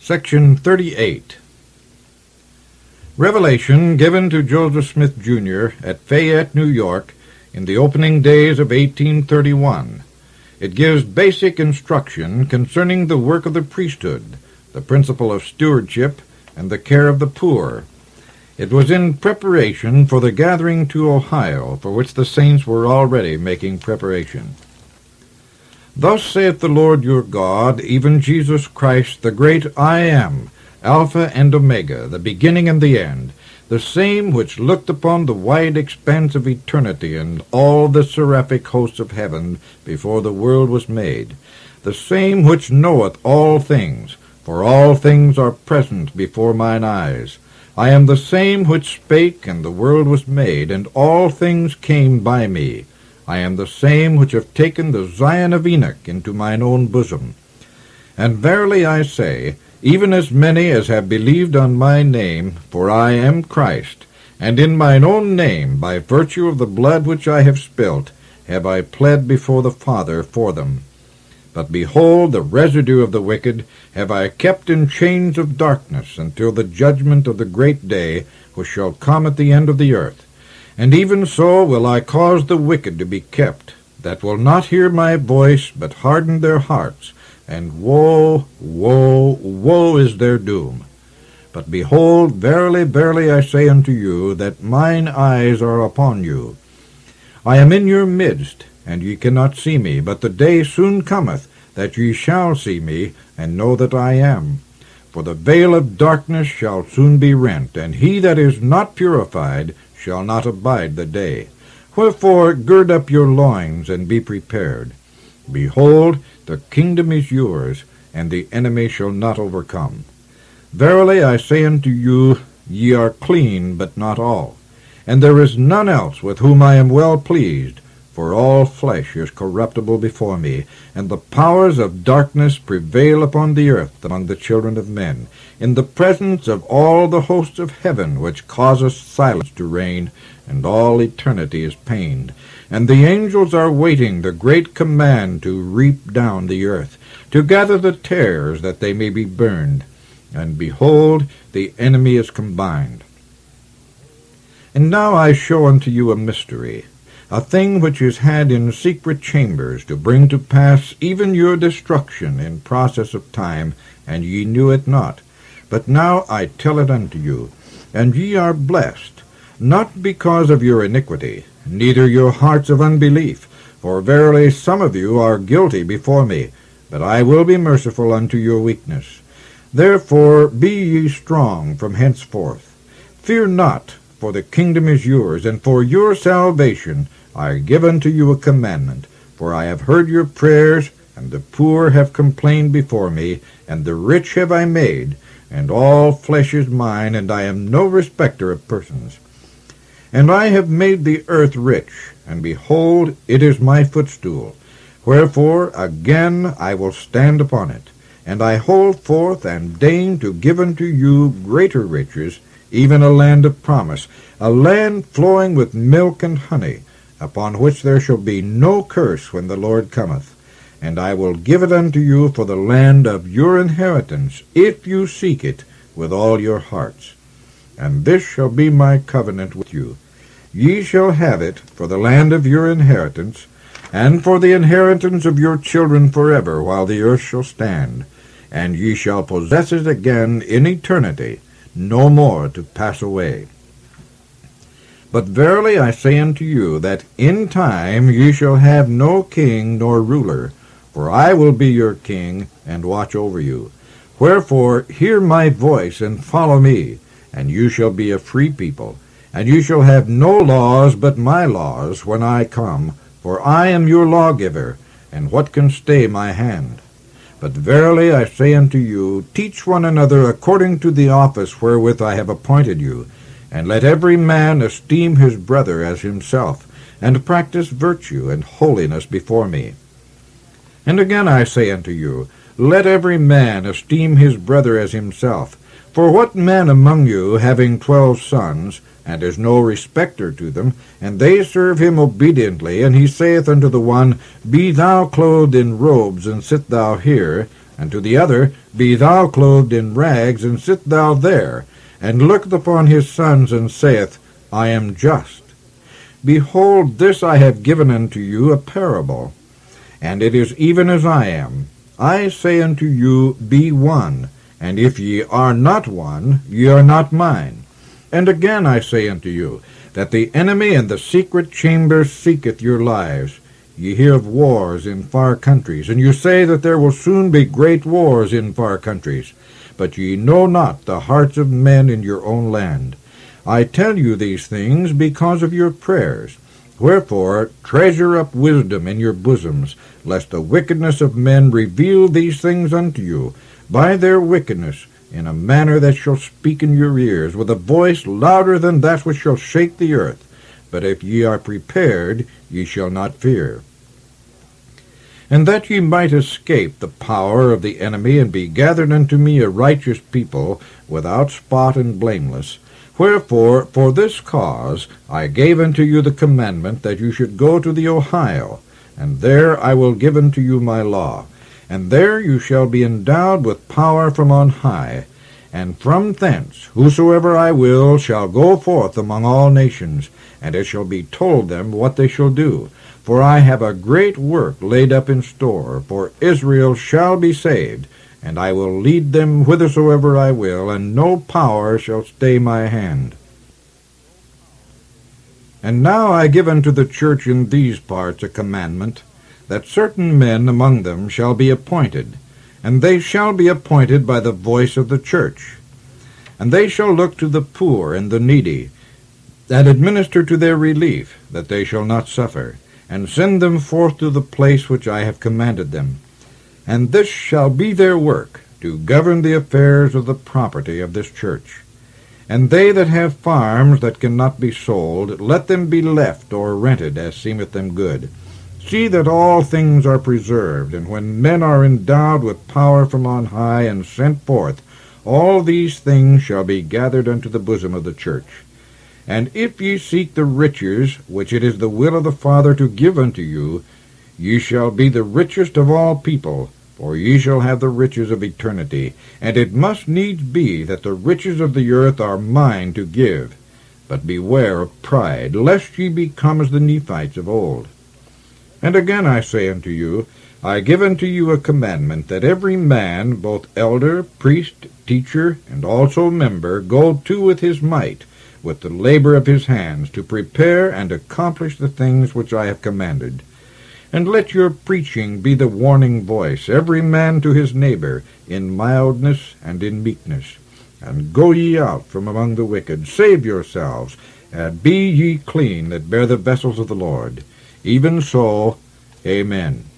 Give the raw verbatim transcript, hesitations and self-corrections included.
Section thirty-eight. Revelation given to Joseph Smith, Junior at Fayette, New York, in the opening days of eighteen thirty-one. It gives basic instruction concerning the work of the priesthood, the principle of stewardship, and the care of the poor. It was in preparation for the gathering to Ohio, for which the saints were already making preparation. Thus saith the Lord your God, even Jesus Christ, the great I Am, Alpha and Omega, the beginning and the end, the same which looked upon the wide expanse of eternity and all the seraphic hosts of heaven before the world was made, the same which knoweth all things, for all things are present before mine eyes. I am the same which spake, and the world was made, and all things came by me. I am the same which have taken the Zion of Enoch into mine own bosom. And verily I say, even as many as have believed on my name, for I am Christ, and in mine own name, by virtue of the blood which I have spilt, have I pled before the Father for them. But behold, the residue of the wicked have I kept in chains of darkness until the judgment of the great day, which shall come at the end of the earth. And even so will I cause the wicked to be kept, that will not hear my voice, but harden their hearts. And woe, woe, woe is their doom. But behold, verily, verily, I say unto you, that mine eyes are upon you. I am in your midst, and ye cannot see me, but the day soon cometh, that ye shall see me, and know that I am. For the veil of darkness shall soon be rent, and he that is not purified shall not abide the day. Wherefore gird up your loins, and be prepared. Behold, the kingdom is yours, and the enemy shall not overcome. Verily I say unto you, ye are clean, but not all. And there is none else with whom I am well pleased, for all flesh is corruptible before me, and the powers of darkness prevail upon the earth among the children of men, in the presence of all the hosts of heaven, which causeth silence to reign, and all eternity is pained. And the angels are waiting the great command to reap down the earth, to gather the tares that they may be burned. And behold, the enemy is combined. And now I show unto you a mystery, a thing which is had in secret chambers, to bring to pass even your destruction in process of time, and ye knew it not. But now I tell it unto you, and ye are blessed, not because of your iniquity, neither your hearts of unbelief, for verily some of you are guilty before me, but I will be merciful unto your weakness. Therefore be ye strong from henceforth. Fear not, for the kingdom is yours, and for your salvation I give unto you a commandment. For I have heard your prayers, and the poor have complained before me, and the rich have I made, and all flesh is mine, and I am no respecter of persons. And I have made the earth rich, and behold, it is my footstool. Wherefore again I will stand upon it, and I hold forth and deign to give unto you greater riches, even a land of promise, a land flowing with milk and honey, upon which there shall be no curse when the Lord cometh. And I will give it unto you for the land of your inheritance, if you seek it with all your hearts. And this shall be my covenant with you. Ye shall have it for the land of your inheritance, and for the inheritance of your children forever, while the earth shall stand. And ye shall possess it again in eternity, no more to pass away. But verily I say unto you, that in time ye shall have no king nor ruler, for I will be your king, and watch over you. Wherefore hear my voice, and follow me, and you shall be a free people. And you shall have no laws but my laws when I come, for I am your lawgiver, and what can stay my hand? But verily I say unto you, teach one another according to the office wherewith I have appointed you, and let every man esteem his brother as himself, and practice virtue and holiness before me. And again I say unto you, let every man esteem his brother as himself. For what man among you, having twelve sons, and is no respecter to them, and they serve him obediently, and he saith unto the one, Be thou clothed in robes, and sit thou here, And to the other, Be thou clothed in rags, and sit thou there, and looketh upon his sons, and saith, I am just. Behold, this I have given unto you a parable, and it is even as I am. I say unto you, Be one, and if ye are not one, ye are not mine. And again I say unto you, that the enemy in the secret chamber seeketh your lives. Ye hear of wars in far countries, and you say that there will soon be great wars in far countries. But ye know not the hearts of men in your own land. I tell you these things because of your prayers. Wherefore treasure up wisdom in your bosoms, lest the wickedness of men reveal these things unto you, by their wickedness, in a manner that shall speak in your ears, with a voice louder than that which shall shake the earth. But if ye are prepared, ye shall not fear. And that ye might escape the power of the enemy, and be gathered unto me a righteous people, without spot and blameless, wherefore for this cause I gave unto you the commandment that you should go to the Ohio, and there I will give unto you my law. And there you shall be endowed with power from on high, and from thence whosoever I will shall go forth among all nations, and it shall be told them what they shall do. For I have a great work laid up in store, for Israel shall be saved, and I will lead them whithersoever I will, and no power shall stay my hand. And now I give unto the church in these parts a commandment, that certain men among them shall be appointed, and they shall be appointed by the voice of the church. And they shall look to the poor and the needy, and administer to their relief, that they shall not suffer, and send them forth to the place which I have commanded them. And this shall be their work, to govern the affairs of the property of this church. And they that have farms that cannot be sold, let them be left or rented, as seemeth them good. See that all things are preserved, and when men are endowed with power from on high, and sent forth, all these things shall be gathered unto the bosom of the church. And if ye seek the riches, which it is the will of the Father to give unto you, ye shall be the richest of all people, for ye shall have the riches of eternity. And it must needs be that the riches of the earth are mine to give. But beware of pride, lest ye become as the Nephites of old. And again I say unto you, I give unto you a commandment, that every man, both elder, priest, teacher, and also member, go to with his might, with the labor of his hands, to prepare and accomplish the things which I have commanded. And let your preaching be the warning voice, every man to his neighbor, in mildness and in meekness. And go ye out from among the wicked, save yourselves, and be ye clean that bear the vessels of the Lord. Even so, Amen.